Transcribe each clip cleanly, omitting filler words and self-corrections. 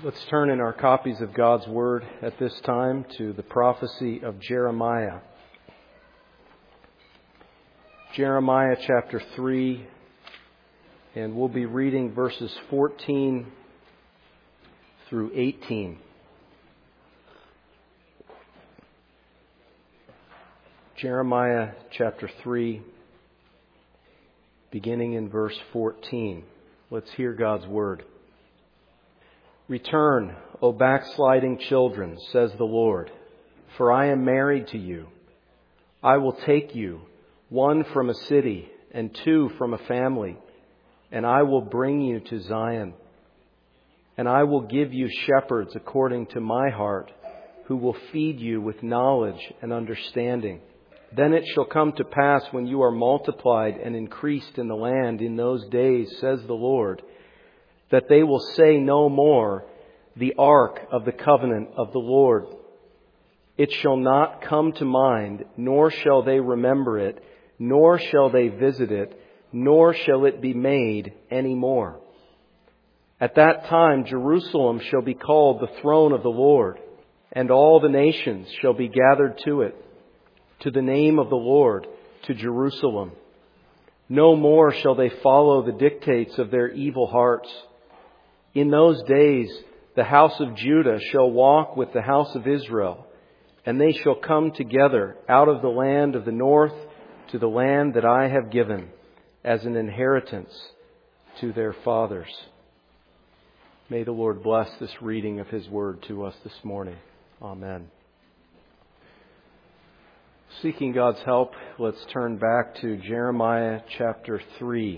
Let's turn in our copies of God's Word at this time to the prophecy of Jeremiah. Jeremiah chapter 3, and we'll be reading verses 14 through 18. Jeremiah chapter 3, beginning in verse 14. Let's hear God's Word. Return, O backsliding children, says the Lord, for I am married to you. I will take you, one from a city and two from a family, and I will bring you to Zion. And I will give you shepherds according to my heart, who will feed you with knowledge and understanding. Then it shall come to pass when you are multiplied and increased in the land in those days, says the Lord, that they will say no more, the ark of the covenant of the Lord. It shall not come to mind, nor shall they remember it, nor shall they visit it, nor shall it be made any more. At that time Jerusalem shall be called the throne of the Lord, and all the nations shall be gathered to it, to the name of the Lord, to Jerusalem. No more shall they follow the dictates of their evil hearts. In those days the house of Judah shall walk with the house of Israel, and they shall come together out of the land of the north to the land that I have given as an inheritance to their fathers. May the Lord bless this reading of His Word to us this morning. Amen. Seeking God's help, let's turn back to Jeremiah chapter 3.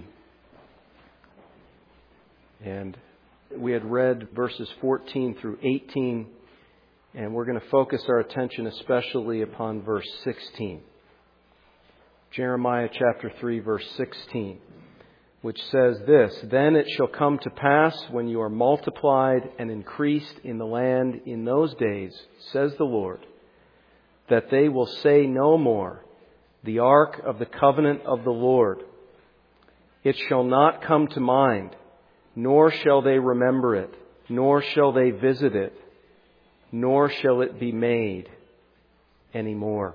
And we had read verses 14 through 18, and we're going to focus our attention especially upon verse 16. Jeremiah chapter 3, verse 16, which says this, Then it shall come to pass when you are multiplied and increased in the land in those days, says the Lord, that they will say no more, the ark of the covenant of the Lord. It shall not come to mind, nor shall they remember it, nor shall they visit it, nor shall it be made any more.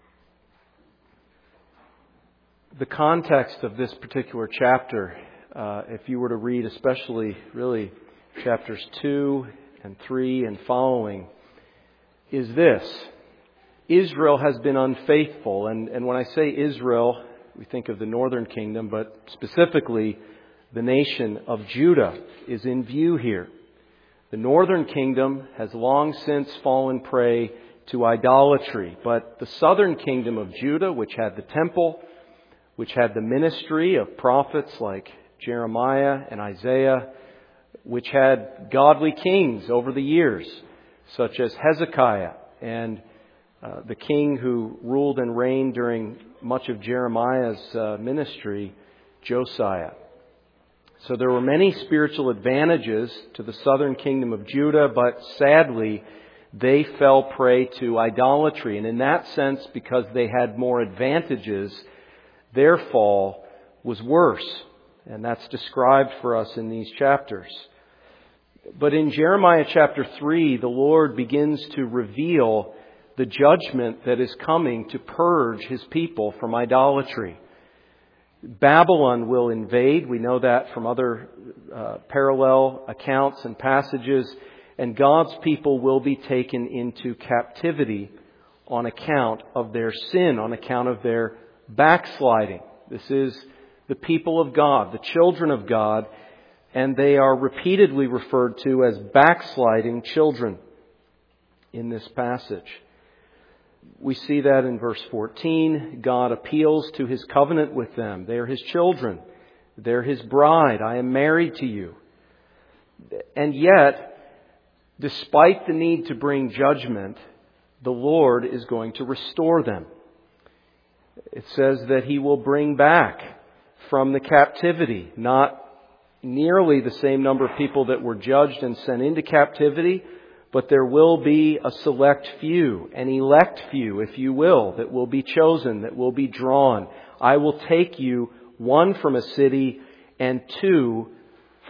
The context of this particular chapter, if you were to read especially really chapters 2 and 3 and following, is this. Israel has been unfaithful. And when I say Israel, we think of the northern kingdom, but specifically the nation of Judah is in view here. The northern kingdom has long since fallen prey to idolatry, but the southern kingdom of Judah, which had the temple, which had the ministry of prophets like Jeremiah and Isaiah, which had godly kings over the years, such as Hezekiah and the king who ruled and reigned during much of Jeremiah's ministry, Josiah. So there were many spiritual advantages to the southern kingdom of Judah, but sadly, they fell prey to idolatry. And in that sense, because they had more advantages, their fall was worse. And that's described for us in these chapters. But in Jeremiah chapter 3, the Lord begins to reveal the judgment that is coming to purge His people from idolatry. Babylon will invade. We know that from other parallel accounts and passages. And God's people will be taken into captivity on account of their sin, on account of their backsliding. This is the people of God, the children of God, and they are repeatedly referred to as backsliding children in this passage. We see that in verse 14. God appeals to His covenant with them. They are His children. They're His bride. I am married to you. And yet, despite the need to bring judgment, the Lord is going to restore them. It says that He will bring back from the captivity, not nearly the same number of people that were judged and sent into captivity, but there will be a select few, an elect few, if you will, that will be chosen, that will be drawn. I will take you, one from a city and two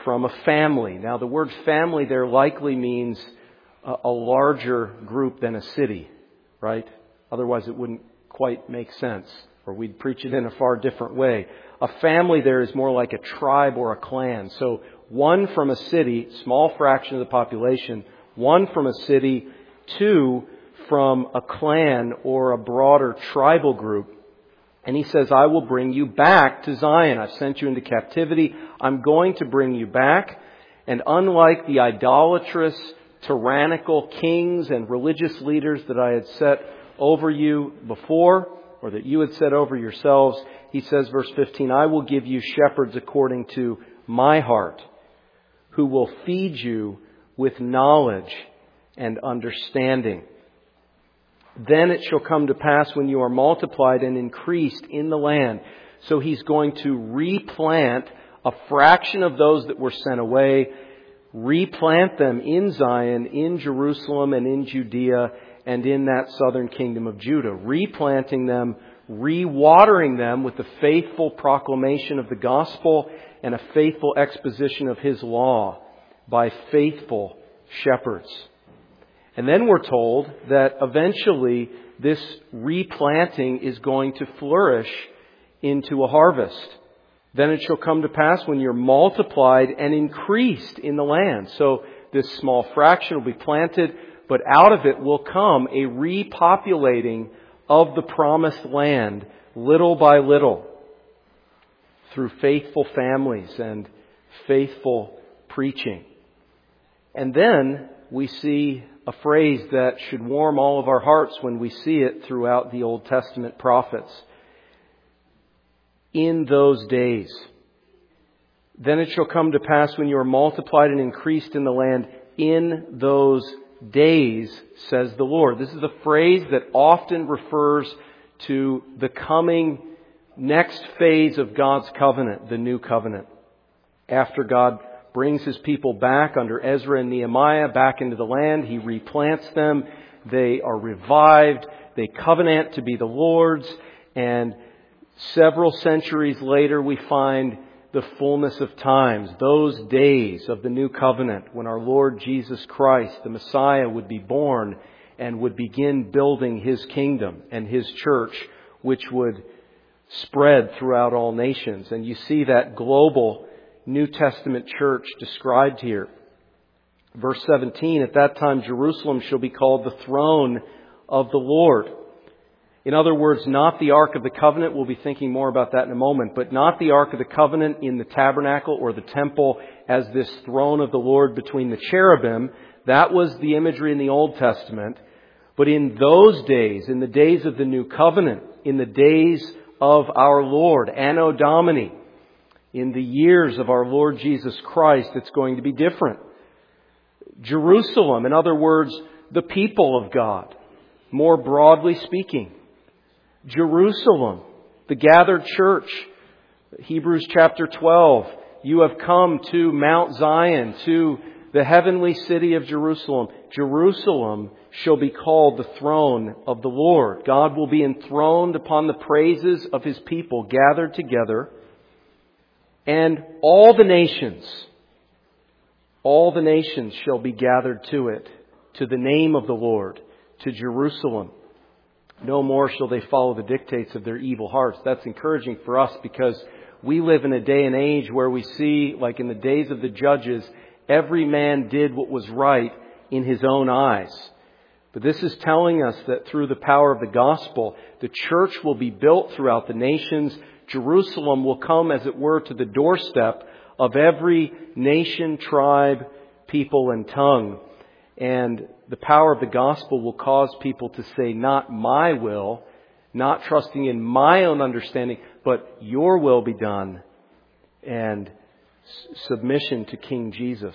from a family. Now, the word family there likely means a larger group than a city, right? Otherwise, it wouldn't quite make sense, or we'd preach it in a far different way. A family there is more like a tribe or a clan. So one from a city, small fraction of the population, one from a city, two from a clan or a broader tribal group. And he says, I will bring you back to Zion. I've sent you into captivity. I'm going to bring you back. And unlike the idolatrous, tyrannical kings and religious leaders that I had set over you before, or that you had set over yourselves, he says, verse 15, I will give you shepherds according to my heart, who will feed you with knowledge and understanding. Then it shall come to pass when you are multiplied and increased in the land. So he's going to replant a fraction of those that were sent away, replant them in Zion, in Jerusalem, and in Judea, and in that southern kingdom of Judah, replanting them, rewatering them with the faithful proclamation of the gospel and a faithful exposition of His law by faithful shepherds. And then we're told that eventually this replanting is going to flourish into a harvest. Then it shall come to pass when you're multiplied and increased in the land. So this small fraction will be planted, but out of it will come a repopulating of the promised land, little by little, through faithful families and faithful preaching. And then we see a phrase that should warm all of our hearts when we see it throughout the Old Testament prophets. In those days. Then it shall come to pass when you are multiplied and increased in the land, in those days, says the Lord. This is a phrase that often refers to the coming next phase of God's covenant, the new covenant. After God brings His people back under Ezra and Nehemiah back into the land, He replants them. They are revived. They covenant to be the Lord's. And several centuries later, we find the fullness of times, those days of the new covenant when our Lord Jesus Christ, the Messiah, would be born and would begin building His kingdom and His church, which would spread throughout all nations. And you see that global New Testament church described here. Verse 17, at that time Jerusalem shall be called the throne of the Lord. In other words, not the Ark of the Covenant. We'll be thinking more about that in a moment. But not the Ark of the Covenant in the tabernacle or the temple as this throne of the Lord between the cherubim. That was the imagery in the Old Testament. But in those days, in the days of the New Covenant, in the days of our Lord, Anno Domini, in the years of our Lord Jesus Christ, it's going to be different. Jerusalem, in other words, the people of God, more broadly speaking. Jerusalem, the gathered church. Hebrews chapter 12. You have come to Mount Zion, to the heavenly city of Jerusalem. Jerusalem shall be called the throne of the Lord. God will be enthroned upon the praises of His people gathered together. And all the nations shall be gathered to it, to the name of the Lord, to Jerusalem. No more shall they follow the dictates of their evil hearts. That's encouraging for us because we live in a day and age where we see, like in the days of the judges, every man did what was right in his own eyes. But this is telling us that through the power of the gospel, the church will be built throughout the nations. Jerusalem will come, as it were, to the doorstep of every nation, tribe, people, and tongue. And the power of the gospel will cause people to say, not my will, not trusting in my own understanding, but your will be done. And submission to King Jesus.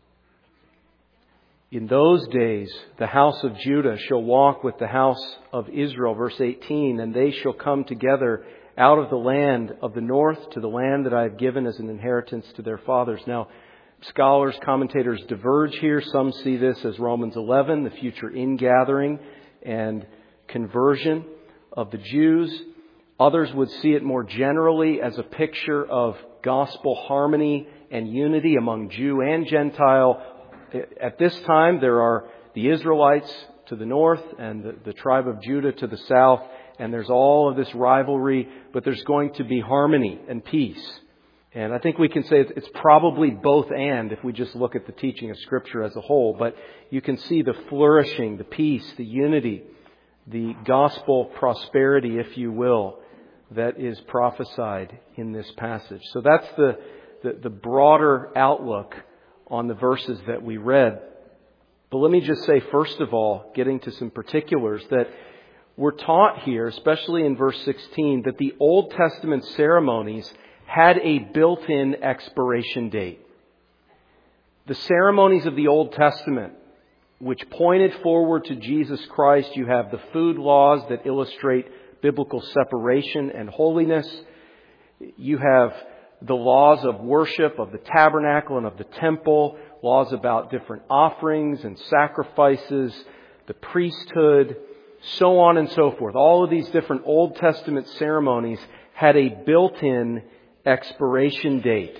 In those days, the house of Judah shall walk with the house of Israel, verse 18, and they shall come together out of the land of the north to the land that I have given as an inheritance to their fathers. Now, scholars, commentators diverge here. Some see this as Romans 11, the future ingathering and conversion of the Jews. Others would see it more generally as a picture of gospel harmony and unity among Jew and Gentile. At this time, there are the Israelites to the north and the tribe of Judah to the south, and there's all of this rivalry, but there's going to be harmony and peace. And I think we can say it's probably both and if we just look at the teaching of Scripture as a whole. But you can see the flourishing, the peace, the unity, the gospel prosperity, if you will, that is prophesied in this passage. So that's the broader outlook on the verses that we read. But let me just say, first of all, getting to some particulars, that we're taught here, especially in verse 16, that the Old Testament ceremonies had a built-in expiration date. The ceremonies of the Old Testament, which pointed forward to Jesus Christ, you have the food laws that illustrate biblical separation and holiness. You have the laws of worship of the tabernacle and of the temple, laws about different offerings and sacrifices, the priesthood, so on and so forth. All of these different Old Testament ceremonies had a built-in expiration date.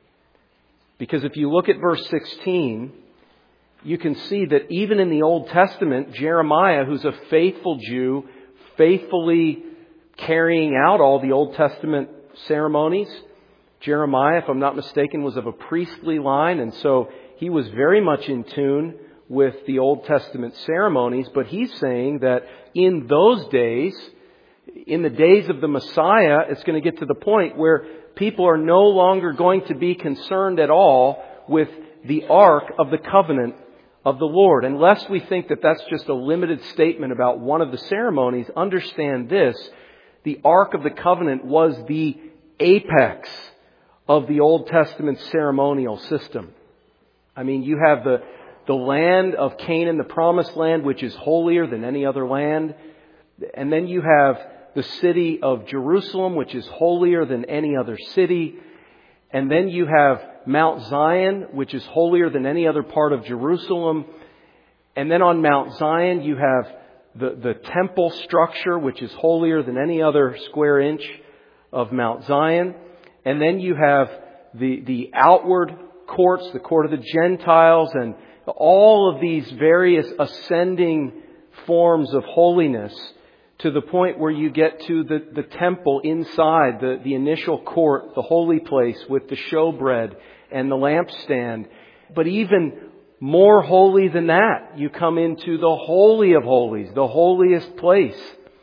Because if you look at verse 16, you can see that even in the Old Testament, Jeremiah, who's a faithful Jew, faithfully carrying out all the Old Testament ceremonies. Jeremiah, if I'm not mistaken, was of a priestly line, and so he was very much in tune with the Old Testament ceremonies. But he's saying that in those days, in the days of the Messiah, it's going to get to the point where people are no longer going to be concerned at all with the Ark of the Covenant of the Lord. Unless we think that that's just a limited statement about one of the ceremonies, understand this: the Ark of the Covenant was the apex of the Old Testament ceremonial system. I mean, you have the land of Canaan, the promised land, which is holier than any other land. And then you have the city of Jerusalem, which is holier than any other city. And then you have Mount Zion, which is holier than any other part of Jerusalem. And then on Mount Zion, you have the temple structure, which is holier than any other square inch of Mount Zion. And then you have the outward courts, the court of the Gentiles, and all of these various ascending forms of holiness, to the point where you get to the temple inside, the initial court, the holy place with the showbread and the lampstand. But even more holy than that, you come into the Holy of Holies, the holiest place.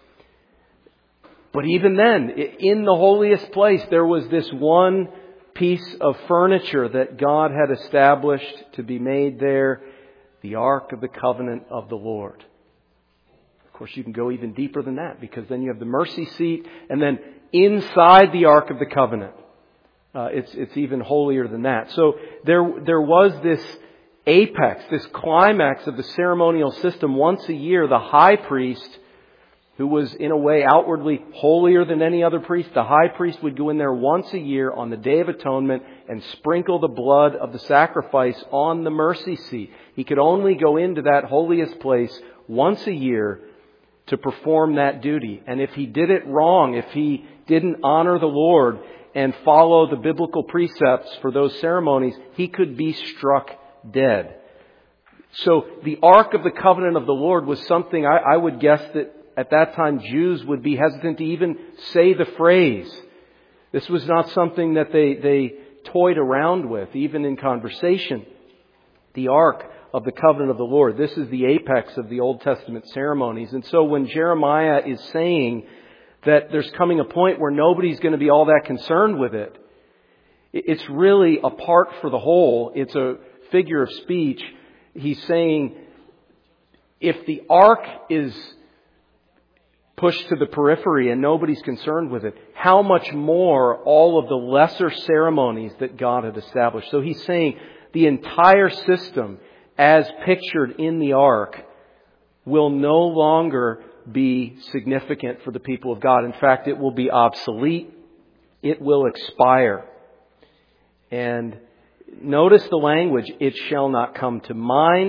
But even then, in the holiest place, there was this one piece of furniture that God had established to be made there, the Ark of the Covenant of the Lord. Of course, you can go even deeper than that, because then you have the mercy seat, and then inside the Ark of the Covenant, it's even holier than that. So there was this apex, this climax of the ceremonial system. Once a year, the high priest, who was in a way outwardly holier than any other priest, the high priest would go in there once a year on the Day of Atonement and sprinkle the blood of the sacrifice on the mercy seat. He could only go into that holiest place once a year to perform that duty. And if he did it wrong, if he didn't honor the Lord and follow the biblical precepts for those ceremonies, he could be struck dead. So the Ark of the Covenant of the Lord was something I would guess that at that time Jews would be hesitant to even say the phrase. This was not something that they toyed around with, even in conversation. The Ark of the Covenant of the Lord. This is the apex of the Old Testament ceremonies. And so when Jeremiah is saying that there's coming a point where nobody's going to be all that concerned with it, it's really a part for the whole. It's a figure of speech. He's saying if the Ark is pushed to the periphery and nobody's concerned with it, how much more all of the lesser ceremonies that God had established. So he's saying the entire system, as pictured in the Ark, will no longer be significant for the people of God. In fact, it will be obsolete. It will expire. And notice the language, it shall not come to mind.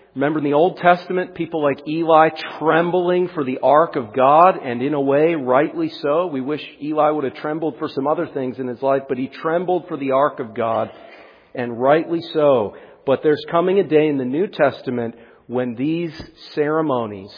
Remember in the Old Testament, people like Eli trembling for the ark of God, and in a way, rightly so. We wish Eli would have trembled for some other things in his life, but he trembled for the ark of God, and rightly so. But there's coming a day in the New Testament when these ceremonies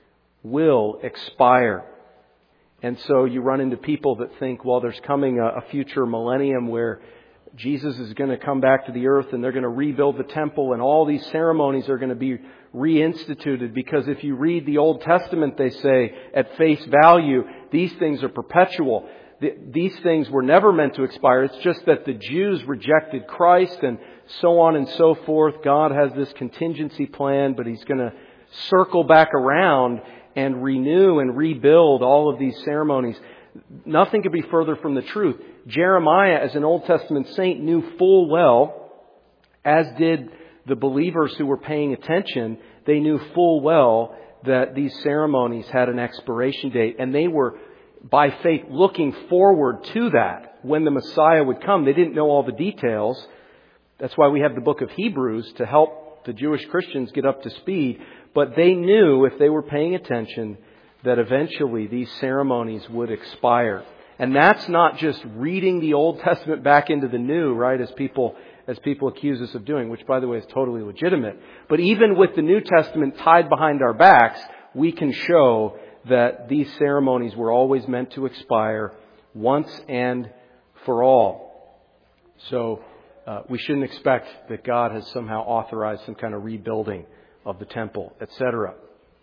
will expire. And so you run into people that think, well, there's coming a future millennium where Jesus is going to come back to the earth and they're going to rebuild the temple and all these ceremonies are going to be reinstituted, because if you read the Old Testament, they say at face value, these things are perpetual. These things were never meant to expire. It's just that the Jews rejected Christ and so on and so forth. God has this contingency plan, but He's going to circle back around and renew and rebuild all of these ceremonies. Nothing could be further from the truth. Jeremiah, as an Old Testament saint, knew full well, as did the believers who were paying attention, they knew full well that these ceremonies had an expiration date. And they were, by faith, looking forward to that when the Messiah would come. They didn't know all the details. That's why we have the book of Hebrews to help the Jewish Christians get up to speed. But they knew, if they were paying attention, that eventually these ceremonies would expire. And that's not just reading the Old Testament back into the New, right, as people accuse us of doing, which, by the way, is totally legitimate. But even with the New Testament tied behind our backs, we can show that these ceremonies were always meant to expire once and for all. So we shouldn't expect that God has somehow authorized some kind of rebuilding of the temple, etc.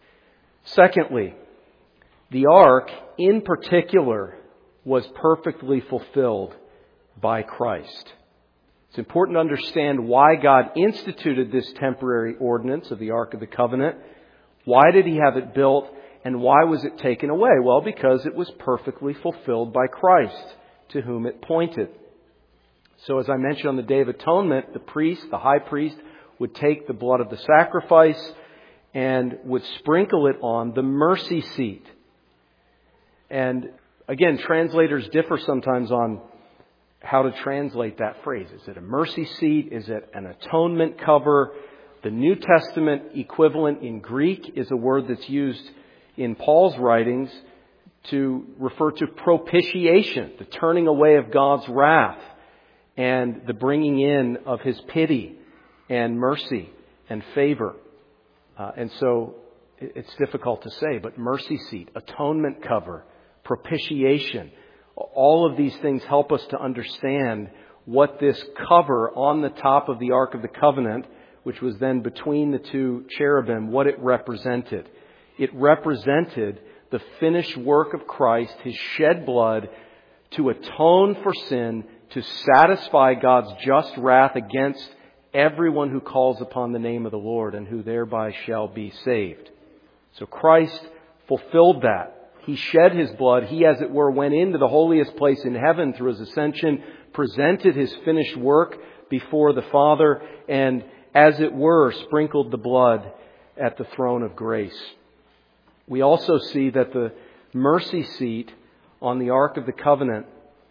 Secondly, the ark in particular was perfectly fulfilled by Christ. It's important to understand why God instituted this temporary ordinance of the Ark of the Covenant. Why did He have it built, and why was it taken away? Well, because it was perfectly fulfilled by Christ, to whom it pointed. So as I mentioned on the Day of Atonement, the high priest, would take the blood of the sacrifice and would sprinkle it on the mercy seat. And again, translators differ sometimes on how to translate that phrase. Is it a mercy seat? Is it an atonement cover? The New Testament equivalent in Greek is a word that's used in Paul's writings to refer to propitiation, the turning away of God's wrath and the bringing in of His pity and mercy and favor. And so it's difficult to say, but mercy seat, atonement cover, propitiation, all of these things help us to understand what this cover on the top of the Ark of the Covenant, which was then between the two cherubim, what it represented. It represented the finished work of Christ, His shed blood to atone for sin, to satisfy God's just wrath against everyone who calls upon the name of the Lord, and who thereby shall be saved. So Christ fulfilled that. He shed His blood. He, as it were, went into the holiest place in heaven through His ascension, presented His finished work before the Father, and, as it were, sprinkled the blood at the throne of grace. We also see that the mercy seat on the Ark of the Covenant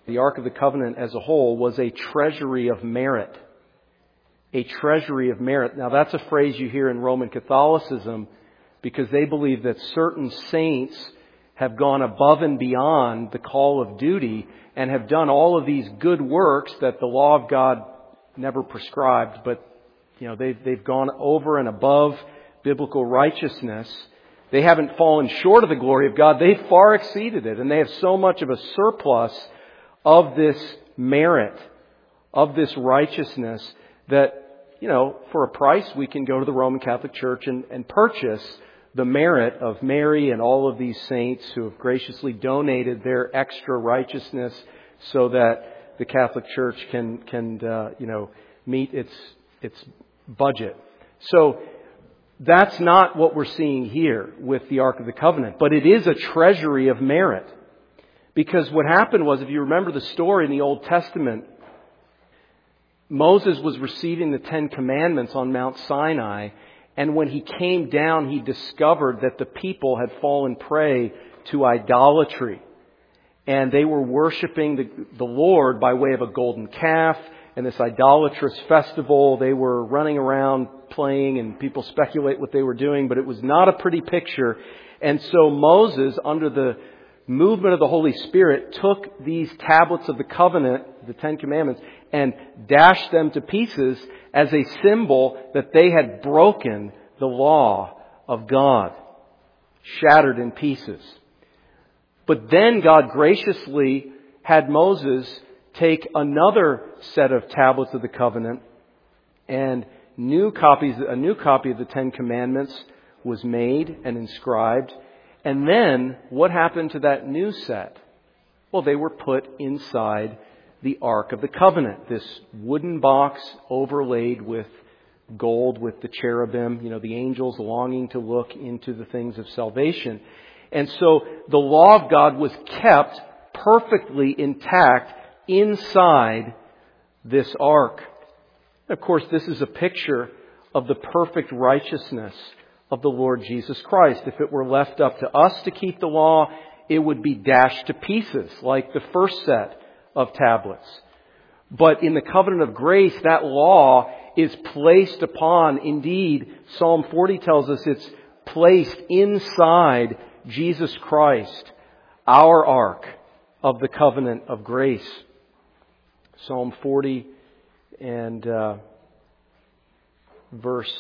as a whole, was a treasury of merit. A treasury of merit. Now, that's a phrase you hear in Roman Catholicism because they believe that certain saints have gone above and beyond the call of duty and have done all of these good works that the law of God never prescribed, but they've gone over and above biblical righteousness. They haven't fallen short of the glory of God. They've far exceeded it, and they have so much of a surplus of this merit, of this righteousness, that, for a price we can go to the Roman Catholic Church and purchase the merit of Mary and all of these saints who have graciously donated their extra righteousness so that the Catholic Church can meet its budget. So that's not what we're seeing here with the Ark of the Covenant, but it is a treasury of merit. Because what happened was, if you remember the story in the Old Testament, Moses was receiving the Ten Commandments on Mount Sinai, and when he came down, he discovered that the people had fallen prey to idolatry. And they were worshiping the Lord by way of a golden calf, and this idolatrous festival. They were running around playing, and people speculate what they were doing, but it was not a pretty picture. And so Moses, under the movement of the Holy Spirit, took these tablets of the covenant, the Ten Commandments, and dashed them to pieces as a symbol that they had broken the law of God, shattered in pieces. But then God graciously had Moses take another set of tablets of the covenant, and a new copy of the Ten Commandments was made and inscribed. And then what happened to that new set? Well, they were put inside the Ark of the Covenant, this wooden box overlaid with gold with the cherubim, the angels longing to look into the things of salvation. And so the law of God was kept perfectly intact inside this ark. Of course, this is a picture of the perfect righteousness of the Lord Jesus Christ. If it were left up to us to keep the law, it would be dashed to pieces like the first set of tablets. But in the covenant of grace, that law is placed upon, indeed, Psalm 40 tells us it's placed inside Jesus Christ, our ark of the covenant of grace. Psalm 40 and verse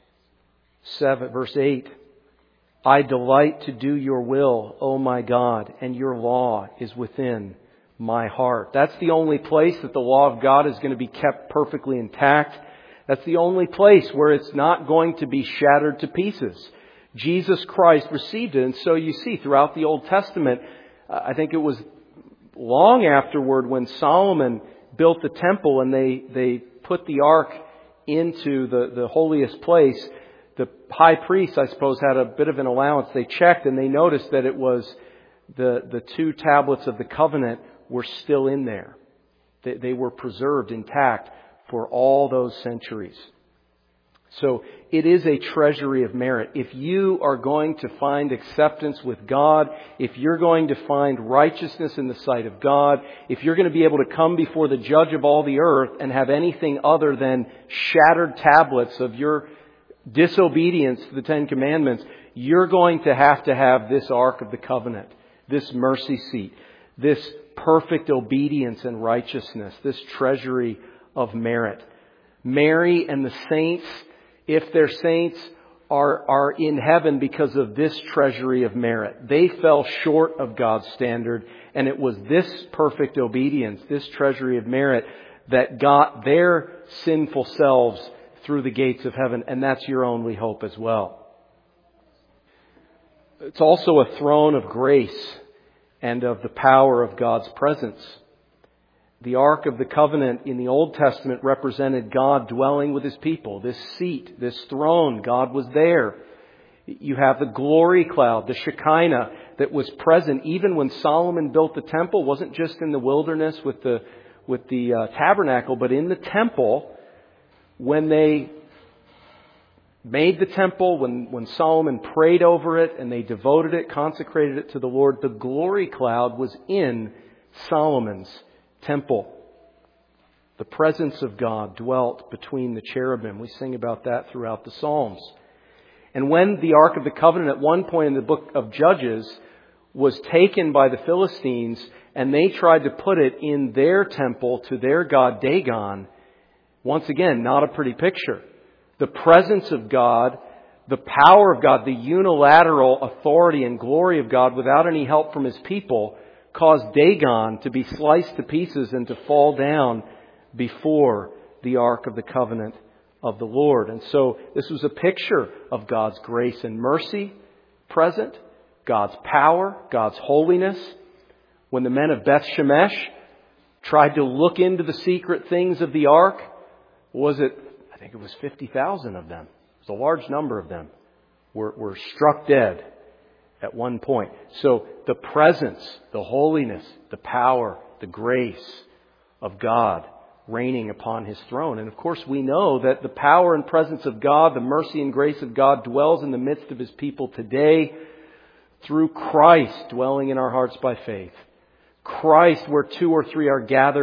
8. I delight to do your will, O my God, and your law is within my heart. That's the only place that the law of God is going to be kept perfectly intact. That's the only place where it's not going to be shattered to pieces. Jesus Christ received it. And so you see throughout the Old Testament, I think it was long afterward when Solomon built the temple and they put the ark into the holiest place, the high priest, I suppose, had a bit of an allowance. They checked and they noticed that it was the two tablets of the covenant were still in there. They were preserved intact for all those centuries. So it is a treasury of merit. If you are going to find acceptance with God, if you're going to find righteousness in the sight of God, if you're going to be able to come before the judge of all the earth and have anything other than shattered tablets of your disobedience to the Ten Commandments, you're going to have this Ark of the Covenant, this mercy seat, this perfect obedience and righteousness, this treasury of merit. Mary and the saints, if they're saints, are in heaven because of this treasury of merit. They fell short of God's standard, and it was this perfect obedience, this treasury of merit, that got their sinful selves through the gates of heaven, and that's your only hope as well. It's also a throne of grace and of the power of God's presence. The Ark of the Covenant in the Old Testament represented God dwelling with His people. This seat, this throne, God was there. You have the glory cloud, the Shekinah that was present even when Solomon built the temple. It wasn't just in the wilderness with the tabernacle, but in the temple. When they made the temple, when Solomon prayed over it and they devoted it, consecrated it to the Lord, the glory cloud was in Solomon's temple. The presence of God dwelt between the cherubim. We sing about that throughout the Psalms. And when the Ark of the Covenant at one point in the book of Judges was taken by the Philistines and they tried to put it in their temple to their god Dagon, once again, not a pretty picture. The presence of God, the power of God, the unilateral authority and glory of God without any help from His people caused Dagon to be sliced to pieces and to fall down before the Ark of the Covenant of the Lord. And so this was a picture of God's grace and mercy present, God's power, God's holiness. When the men of Beth Shemesh tried to look into the secret things of the Ark, I think it was 50,000 of them. It was a large number of them were struck dead at one point. So the presence, the holiness, the power, the grace of God reigning upon His throne. And of course we know that the power and presence of God, the mercy and grace of God dwells in the midst of His people today through Christ dwelling in our hearts by faith. Christ, where two or three are gathered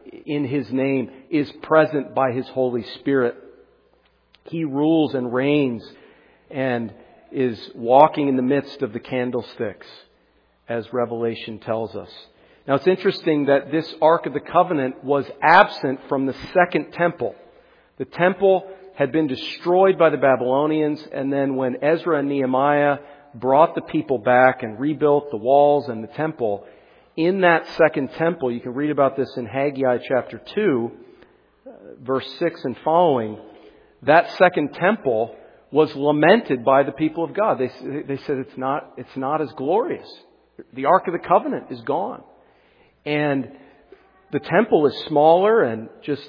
in His name is present by His Holy Spirit. He rules and reigns and is walking in the midst of the candlesticks, as Revelation tells us. Now it's interesting that this Ark of the Covenant was absent from the second temple. The temple had been destroyed by the Babylonians, and then when Ezra and Nehemiah brought the people back and rebuilt the walls and the temple, in that second temple, you can read about this in Haggai chapter 2, verse 6 and following, that second temple was lamented by the people of God. They said it's not as glorious. The Ark of the Covenant is gone. And the temple is smaller and just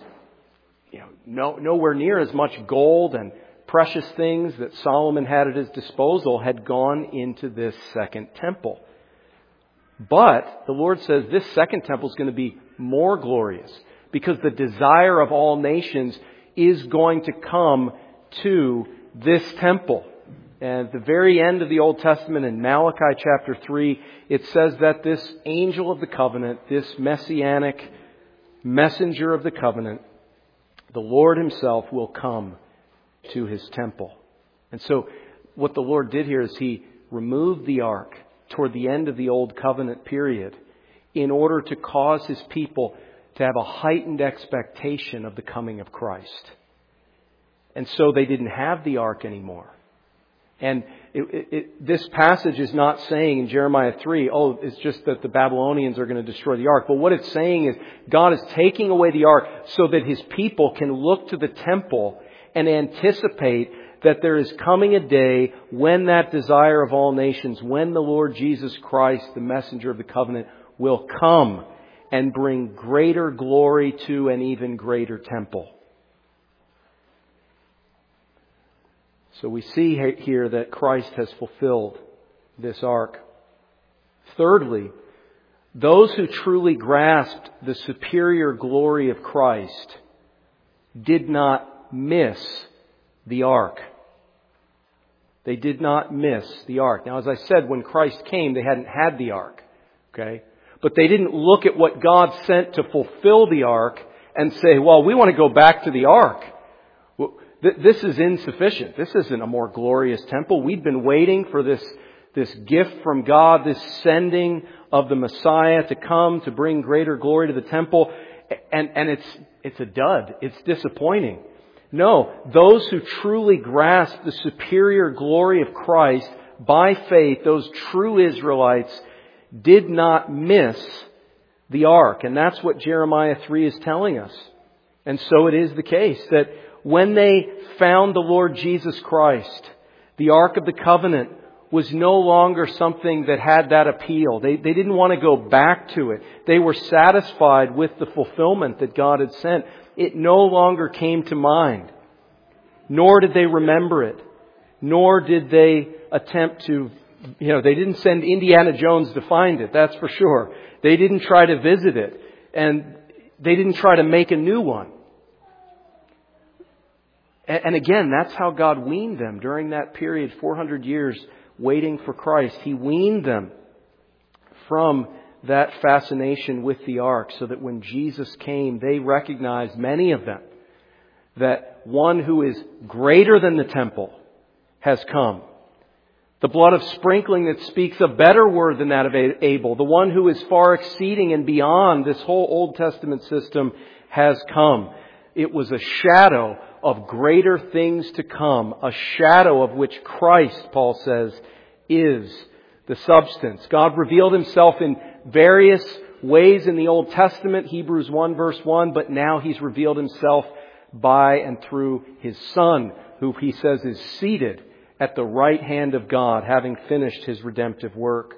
nowhere near as much gold and precious things that Solomon had at his disposal had gone into this second temple. But the Lord says this second temple is going to be more glorious because the desire of all nations is going to come to this temple. And at the very end of the Old Testament in Malachi chapter 3, it says that this angel of the covenant, this messianic messenger of the covenant, the Lord Himself will come to His temple. And so what the Lord did here is He removed the ark toward the end of the Old Covenant period in order to cause His people to have a heightened expectation of the coming of Christ. And so they didn't have the ark anymore. And this passage is not saying in Jeremiah 3, it's just that the Babylonians are going to destroy the ark. But what it's saying is God is taking away the ark so that His people can look to the temple and anticipate that there is coming a day when that desire of all nations, when the Lord Jesus Christ, the messenger of the covenant, will come and bring greater glory to an even greater temple. So we see here that Christ has fulfilled this ark. Thirdly, those who truly grasped the superior glory of Christ did not miss the ark. They did not miss the ark. Now, as I said, when Christ came, they hadn't had the ark. Okay? But they didn't look at what God sent to fulfill the ark and say, well, we want to go back to the ark. This is insufficient. This isn't a more glorious temple. We've been waiting for this gift from God, this sending of the Messiah to come to bring greater glory to the temple. And it's a dud. It's disappointing. No, those who truly grasp the superior glory of Christ by faith, those true Israelites, did not miss the ark. And that's what Jeremiah 3 is telling us. And so it is the case that when they found the Lord Jesus Christ, the Ark of the Covenant was no longer something that had that appeal. They didn't want to go back to it. They were satisfied with the fulfillment that God had sent. It no longer came to mind. Nor did they remember it. Nor did they attempt to, they didn't send Indiana Jones to find it, that's for sure. They didn't try to visit it. And they didn't try to make a new one. And again, that's how God weaned them during that period, 400 years waiting for Christ. He weaned them from that fascination with the ark so that when Jesus came, they recognized, many of them, that one who is greater than the temple has come. The blood of sprinkling that speaks a better word than that of Abel, the one who is far exceeding and beyond this whole Old Testament system, has come. It was a shadow of greater things to come, a shadow of which Christ, Paul says, is the substance. God revealed Himself in various ways in the Old Testament, Hebrews 1 verse 1, but now He's revealed Himself by and through His Son, who He says is seated at the right hand of God, having finished His redemptive work.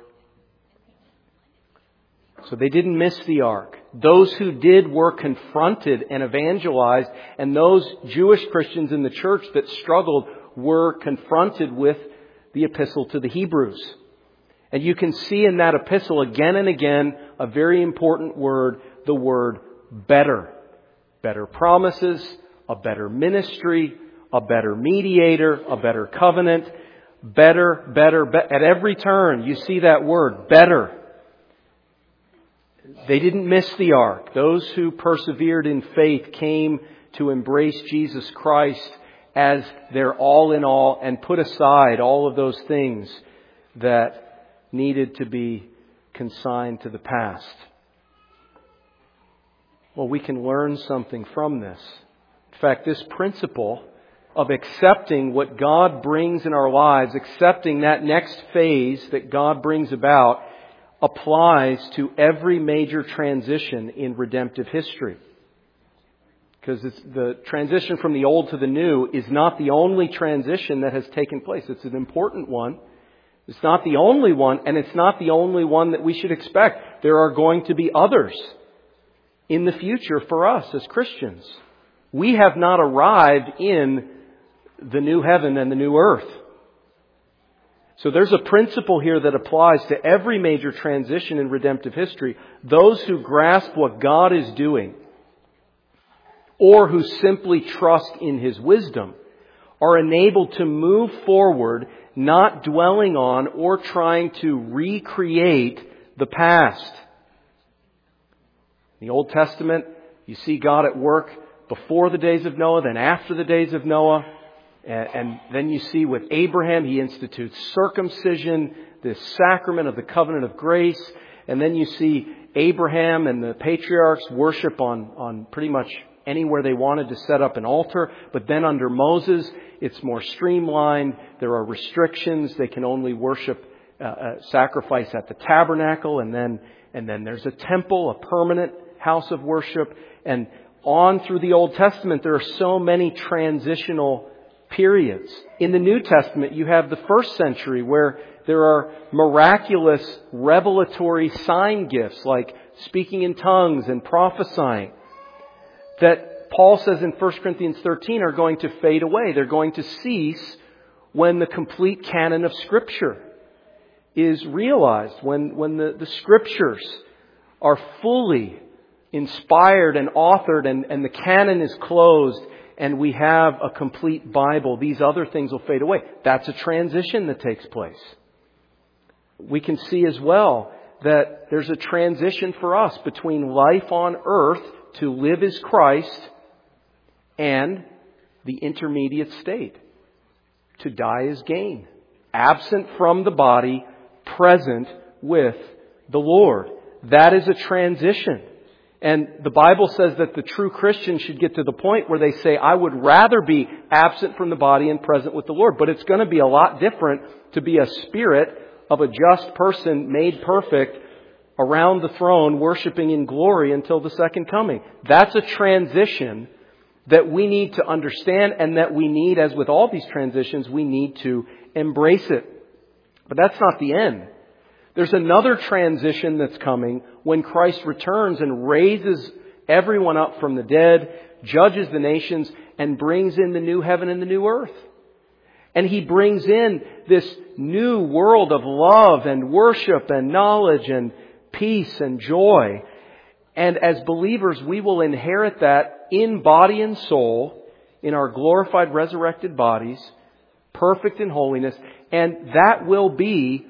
So they didn't miss the ark. Those who did were confronted and evangelized, and those Jewish Christians in the church that struggled were confronted with the epistle to the Hebrews. And you can see in that epistle again and again a very important word, the word better. Better promises, a better ministry, a better mediator, a better covenant. Better. At every turn you see that word, better. They didn't miss the ark. Those who persevered in faith came to embrace Jesus Christ as their all in all and put aside all of those things that needed to be consigned to the past. Well, we can learn something from this. In fact, this principle of accepting what God brings in our lives, accepting that next phase that God brings about, applies to every major transition in redemptive history. Because the transition from the old to the new is not the only transition that has taken place. It's an important one. It's not the only one, and it's not the only one that we should expect. There are going to be others in the future for us as Christians. We have not arrived in the new heaven and the new earth. So there's a principle here that applies to every major transition in redemptive history. Those who grasp what God is doing, or who simply trust in His wisdom, are enabled to move forward, not dwelling on or trying to recreate the past. In the Old Testament, you see God at work before the days of Noah, then after the days of Noah. And then you see with Abraham, He institutes circumcision, this sacrament of the covenant of grace. And then you see Abraham and the patriarchs worship on pretty much anywhere they wanted to set up an altar. But then under Moses, it's more streamlined. There are restrictions. They can only worship, sacrifice at the tabernacle. And then there's a temple, a permanent house of worship. And on through the Old Testament, there are so many transitional periods. In the New Testament, you have the first century where there are miraculous revelatory sign gifts like speaking in tongues and prophesying that Paul says in 1 Corinthians 13 are going to fade away. They're going to cease when the complete canon of Scripture is realized, when the Scriptures are fully inspired and authored and the canon is closed and we have a complete Bible. These other things will fade away. That's a transition that takes place. We can see as well that there's a transition for us between life on earth, to live as Christ, and the intermediate state, to die as gain. Absent from the body, present with the Lord. That is a transition. And the Bible says that the true Christian should get to the point where they say, I would rather be absent from the body and present with the Lord. But it's going to be a lot different to be a spirit of a just person made perfect around the throne, worshiping in glory until the second coming. That's a transition that we need to understand, and that we need, as with all these transitions, we need to embrace it. But that's not the end. There's another transition that's coming when Christ returns and raises everyone up from the dead, judges the nations, and brings in the new heaven and the new earth. And He brings in this new world of love and worship and knowledge and peace and joy. And as believers, we will inherit that in body and soul, in our glorified resurrected bodies, perfect in holiness. And that will be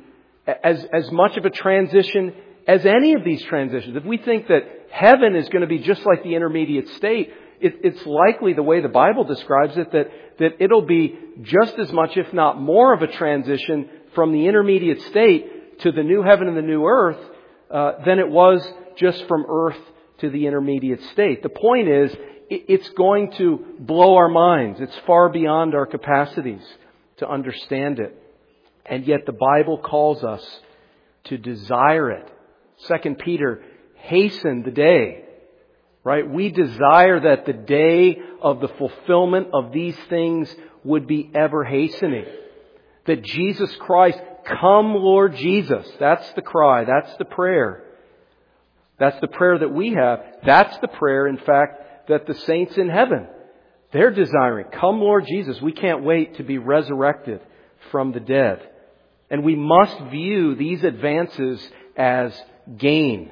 as much of a transition as any of these transitions. If we think that heaven is going to be just like the intermediate state, it's likely, the way the Bible describes it, that it'll be just as much, if not more, of a transition from the intermediate state to the new heaven and the new earth than it was just from earth to the intermediate state. The point is, it's going to blow our minds. It's far beyond our capacities to understand it. And yet the Bible calls us to desire it. 2 Peter, hasten the day. Right? We desire that the day of the fulfillment of these things would be ever hastening. That Jesus Christ, come Lord Jesus. That's the cry. That's the prayer. That's the prayer that we have. That's the prayer, in fact, that the saints in heaven, they're desiring. Come Lord Jesus. We can't wait to be resurrected from the dead. And we must view these advances as gain.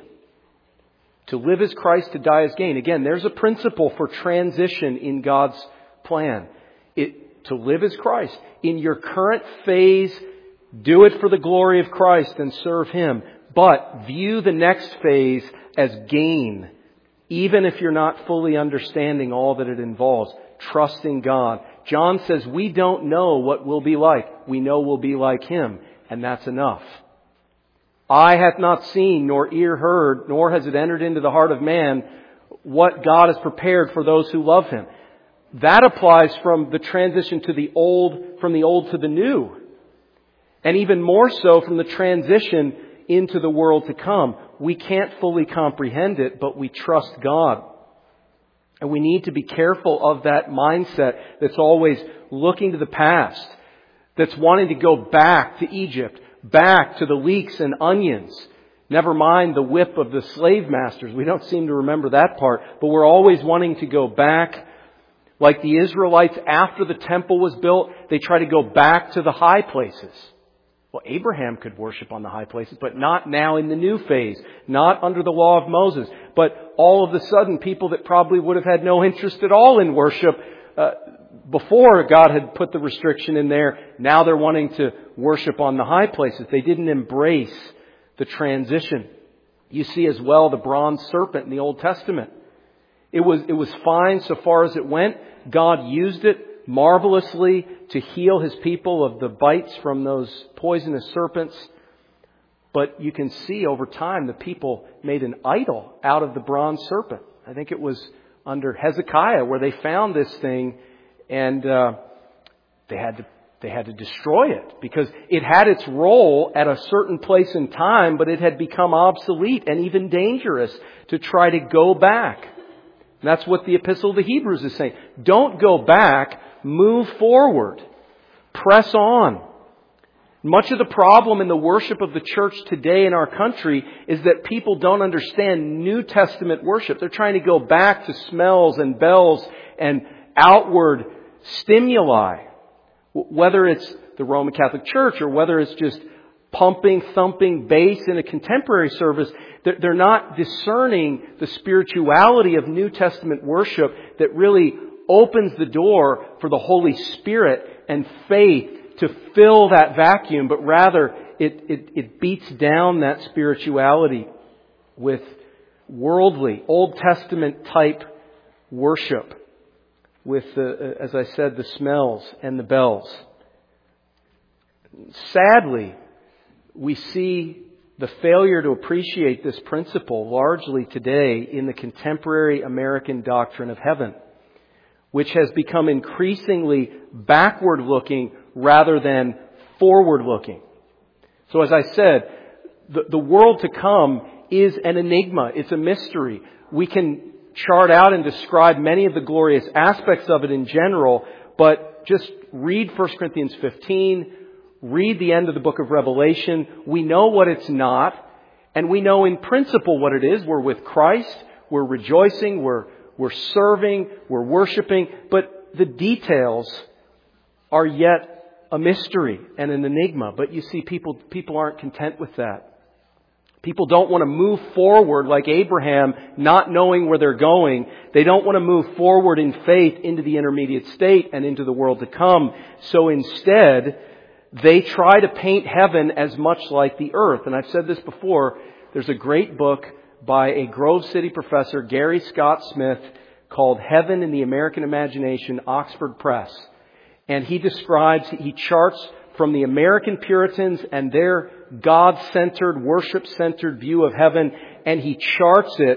To live as Christ, to die as gain. Again, there's a principle for transition in God's plan. To live as Christ. In your current phase, do it for the glory of Christ and serve Him. But view the next phase as gain, even if you're not fully understanding all that it involves. Trusting God. John says we don't know what we'll be like. We know we'll be like Him, and that's enough. Eye hath not seen, nor ear heard, nor has it entered into the heart of man what God has prepared for those who love Him. That applies from the transition to the old, from the old to the new. And even more so from the transition into the world to come. We can't fully comprehend it, but we trust God. And we need to be careful of that mindset that's always looking to the past, that's wanting to go back to Egypt, back to the leeks and onions. Never mind the whip of the slave masters. We don't seem to remember that part, but we're always wanting to go back. Like the Israelites, after the temple was built, they try to go back to the high places. Well, Abraham could worship on the high places, but not now in the new phase, not under the law of Moses. But all of a sudden, people that probably would have had no interest at all in worship before God had put the restriction in there, now they're wanting to worship on the high places. They didn't embrace the transition. You see as well the bronze serpent in the Old Testament. It was fine so far as it went. God used it marvelously to heal His people of the bites from those poisonous serpents. But you can see over time the people made an idol out of the bronze serpent. I think it was under Hezekiah where they found this thing and they had to destroy it because it had its role at a certain place in time, but it had become obsolete and even dangerous to try to go back. And that's what the Epistle to the Hebrews is saying. Don't go back. Move forward. Press on. Much of the problem in the worship of the church today in our country is that people don't understand New Testament worship. They're trying to go back to smells and bells and outward stimuli. Whether it's the Roman Catholic Church or whether it's just pumping, thumping bass in a contemporary service, they're not discerning the spirituality of New Testament worship that really opens the door for the Holy Spirit and faith to fill that vacuum, but rather it beats down that spirituality with worldly, Old Testament type worship with, as I said, the smells and the bells. Sadly, we see the failure to appreciate this principle largely today in the contemporary American doctrine of heaven, which has become increasingly backward-looking rather than forward-looking. So as I said, the world to come is an enigma. It's a mystery. We can chart out and describe many of the glorious aspects of it in general, but just read 1 Corinthians 15, read the end of the book of Revelation. We know what it's not, and we know in principle what it is. We're with Christ, we're rejoicing, we're serving, we're worshiping, but the details are yet a mystery and an enigma. But you see, people aren't content with that. People don't want to move forward like Abraham, not knowing where they're going. They don't want to move forward in faith into the intermediate state and into the world to come. So instead, they try to paint heaven as much like the earth. And I've said this before, there's a great book by a Grove City professor, Gary Scott Smith, called Heaven in the American Imagination, Oxford Press. And he charts from the American Puritans and their God-centered, worship-centered view of heaven, and he charts it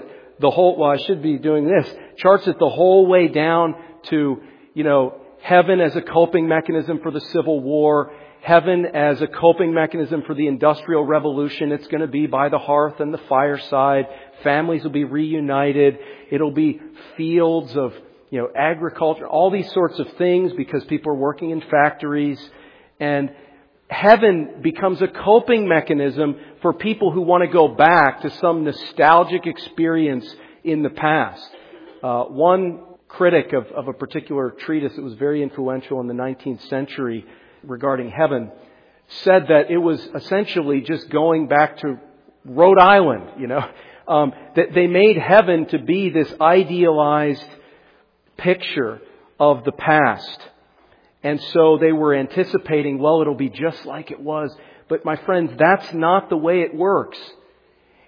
charts it the whole way down to, heaven as a coping mechanism for the Civil War, heaven as a coping mechanism for the Industrial Revolution. It's going to be by the hearth and the fireside. Families will be reunited. It'll be fields of, agriculture, all these sorts of things because people are working in factories. And heaven becomes a coping mechanism for people who want to go back to some nostalgic experience in the past. One critic of a particular treatise that was very influential in the 19th century regarding heaven said that it was essentially just going back to Rhode Island, that they made heaven to be this idealized picture of the past. And so they were anticipating, it'll be just like it was. But my friends, that's not the way it works.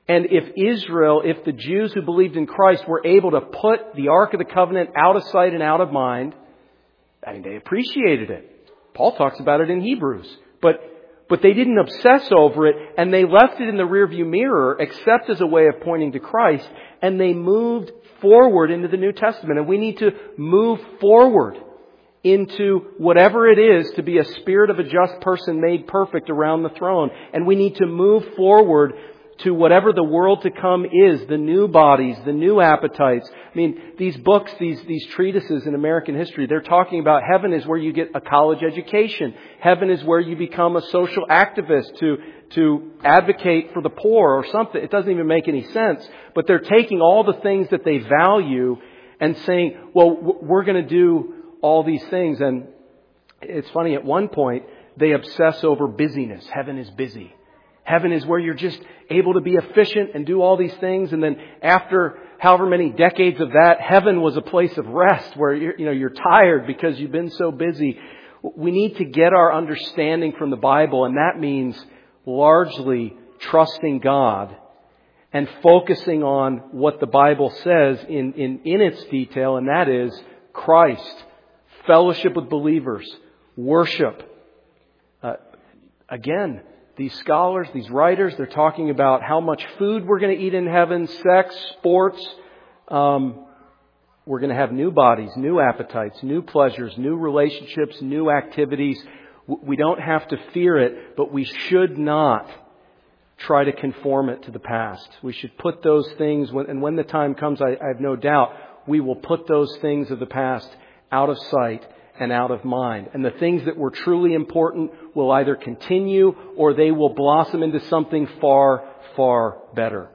And if the Jews who believed in Christ were able to put the Ark of the Covenant out of sight and out of mind, I mean, they appreciated it. Paul talks about it in Hebrews. But they didn't obsess over it, and they left it in the rearview mirror except as a way of pointing to Christ, and they moved forward into the New Testament. And we need to move forward into whatever it is to be a spirit of a just person made perfect around the throne. And we need to move forward to whatever the world to come is, the new bodies, the new appetites. I mean, these books, these treatises in American history, they're talking about heaven is where you get a college education. Heaven is where you become a social activist to advocate for the poor or something. It doesn't even make any sense. But they're taking all the things that they value and saying, well, we're going to do all these things. And it's funny, at one point, they obsess over busyness. Heaven is busy. Heaven is where you're just able to be efficient and do all these things. And then after however many decades of that, heaven was a place of rest where you're tired because you've been so busy. We need to get our understanding from the Bible, and that means largely trusting God and focusing on what the Bible says in its detail, and that is Christ, fellowship with believers, worship. Again, these scholars, these writers, they're talking about how much food we're going to eat in heaven, sex, sports. We're going to have new bodies, new appetites, new pleasures, new relationships, new activities. We don't have to fear it, but we should not try to conform it to the past. We should put those things, and when the time comes, I have no doubt, we will put those things of the past out of sight and out of mind. And the things that were truly important will either continue or they will blossom into something far, far better.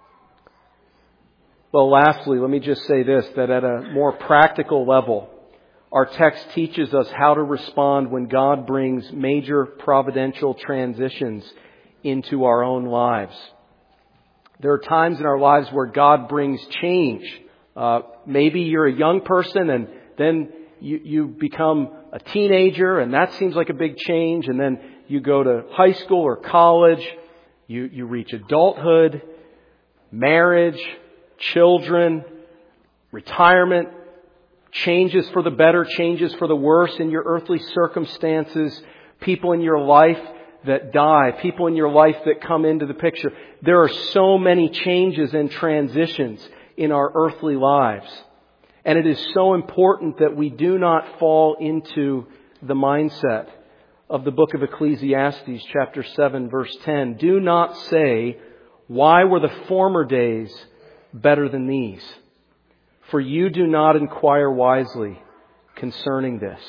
Well, lastly, let me just say this, that at a more practical level, our text teaches us how to respond when God brings major providential transitions into our own lives. There are times in our lives where God brings change. Maybe you're a young person and then you become a teenager, and that seems like a big change. And then you go to high school or college. You reach adulthood, marriage, children, retirement, changes for the better, changes for the worse in your earthly circumstances, people in your life that die, people in your life that come into the picture. There are so many changes and transitions in our earthly lives. And it is so important that we do not fall into the mindset of the book of Ecclesiastes, chapter 7, verse 10. Do not say, why were the former days better than these? For you do not inquire wisely concerning this.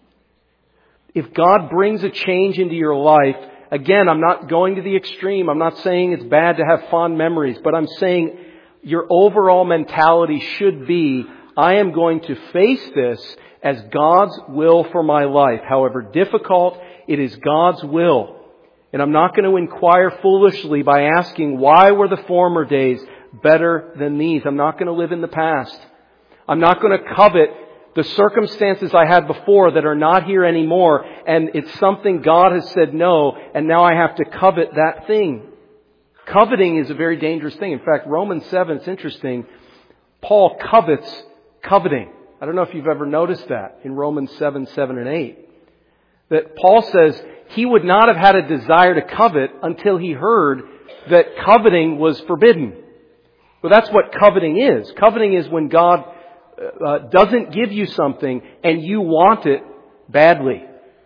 If God brings a change into your life, again, I'm not going to the extreme. I'm not saying it's bad to have fond memories, but I'm saying your overall mentality should be, I am going to face this as God's will for my life. However difficult, it is God's will. And I'm not going to inquire foolishly by asking, why were the former days better than these? I'm not going to live in the past. I'm not going to covet the circumstances I had before that are not here anymore. And it's something God has said no, and now I have to covet that thing. Coveting is a very dangerous thing. In fact, Romans 7, it's interesting. Paul covets coveting. I don't know if you've ever noticed that in Romans 7, 7 and 8. That Paul says he would not have had a desire to covet until he heard that coveting was forbidden. Well, that's what coveting is. Coveting is when God doesn't give you something and you want it badly.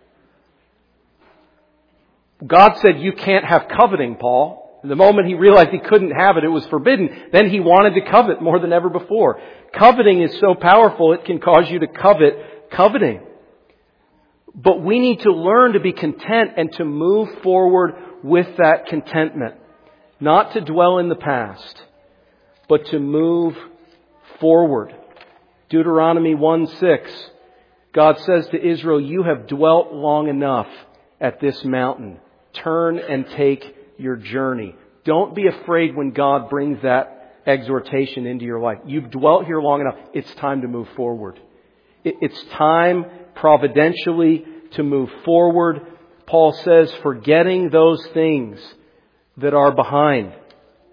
God said you can't have coveting, Paul. The moment he realized he couldn't have it, it was forbidden. Then he wanted to covet more than ever before. Coveting is so powerful, it can cause you to covet coveting. But we need to learn to be content and to move forward with that contentment. Not to dwell in the past, but to move forward. Deuteronomy 1:6, God says to Israel, you have dwelt long enough at this mountain. Turn and take your journey. Don't be afraid when God brings that exhortation into your life. You've dwelt here long enough. It's time to move forward. It's time providentially to move forward. Paul says, forgetting those things that are behind.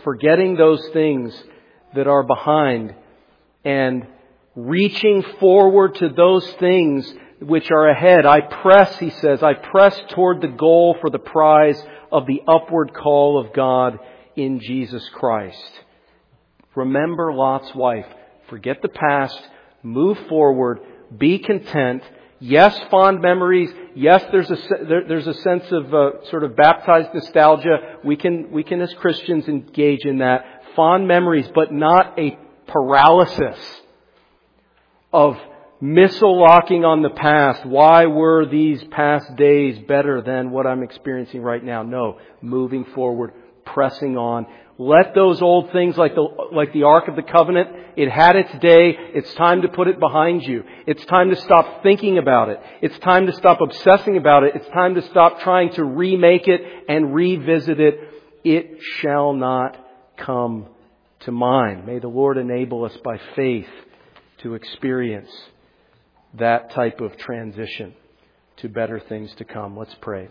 forgetting those things that are behind and reaching forward to those things which are ahead. I press, he says, I press toward the goal for the prize of the upward call of God in Jesus Christ. Remember Lot's wife. Forget the past. Move forward. Be content. Yes, fond memories. Yes, there's a sense of sort of baptized nostalgia. We can as Christians engage in that. Fond memories, but not a paralysis of missile locking on the past. Why were these past days better than what I'm experiencing right now? No, moving forward, pressing on. Let those old things like the Ark of the Covenant, it had its day. It's time to put it behind you. It's time to stop thinking about it. It's time to stop obsessing about it. It's time to stop trying to remake it and revisit it. It shall not come to mind. May the Lord enable us by faith to experience that type of transition to better things to come. Let's pray.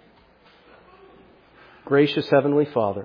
Gracious Heavenly Father,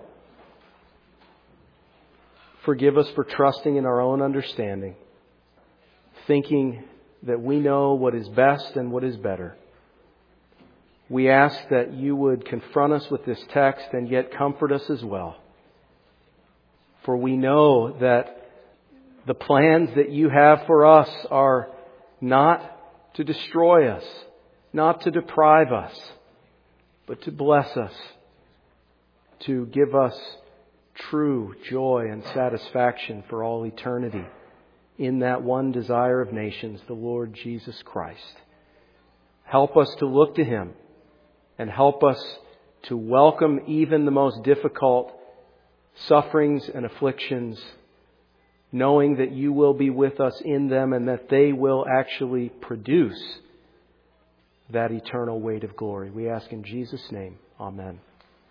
forgive us for trusting in our own understanding, thinking that we know what is best and what is better. We ask that you would confront us with this text and yet comfort us as well. For we know that the plans that you have for us are not to destroy us, not to deprive us, but to bless us, to give us true joy and satisfaction for all eternity in that one desire of nations, the Lord Jesus Christ. Help us to look to Him and help us to welcome even the most difficult sufferings and afflictions, knowing that you will be with us in them and that they will actually produce that eternal weight of glory. We ask in Jesus' name. Amen.